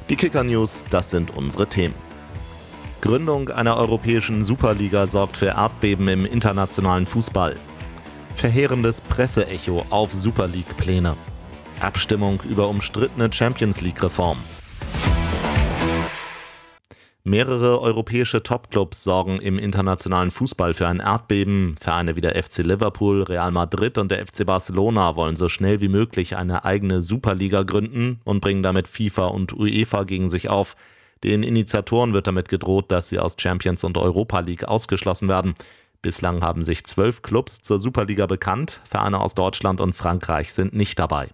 Die Kicker-News, das sind unsere Themen. Gründung einer europäischen Superliga sorgt für Erdbeben im internationalen Fußball. Verheerendes Presseecho auf Super League-Pläne. Abstimmung über umstrittene Champions-League-Reform. Mehrere europäische Topclubs sorgen im internationalen Fußball für ein Erdbeben. Vereine wie der FC Liverpool, Real Madrid und der FC Barcelona wollen so schnell wie möglich eine eigene Superliga gründen und bringen damit FIFA und UEFA gegen sich auf. Den Initiatoren wird damit gedroht, dass sie aus Champions und Europa League ausgeschlossen werden. Bislang haben sich 12 Clubs zur Superliga bekannt. Vereine aus Deutschland und Frankreich sind nicht dabei.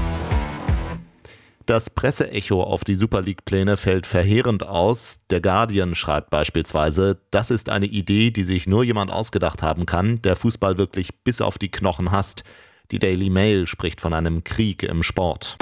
Das Presseecho auf die Super League-Pläne fällt verheerend aus. Der Guardian schreibt beispielsweise, das ist eine Idee, die sich nur jemand ausgedacht haben kann, der Fußball wirklich bis auf die Knochen hasst. Die Daily Mail spricht von einem Krieg im Sport.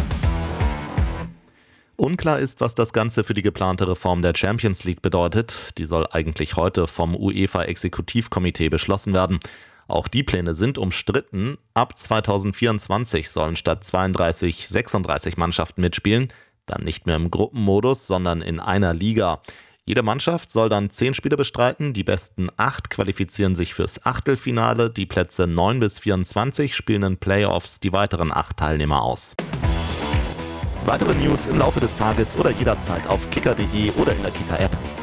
Unklar ist, was das Ganze für die geplante Reform der Champions League bedeutet. Die soll eigentlich heute vom UEFA-Exekutivkomitee beschlossen werden. Auch die Pläne sind umstritten. Ab 2024 sollen statt 32 36 Mannschaften mitspielen. Dann nicht mehr im Gruppenmodus, sondern in einer Liga. Jede Mannschaft soll dann 10 Spiele bestreiten. Die besten 8 qualifizieren sich fürs Achtelfinale. Die Plätze 9 bis 24 spielen in Playoffs die weiteren 8 Teilnehmer aus. Weitere News im Laufe des Tages oder jederzeit auf kicker.de oder in der Kicker-App.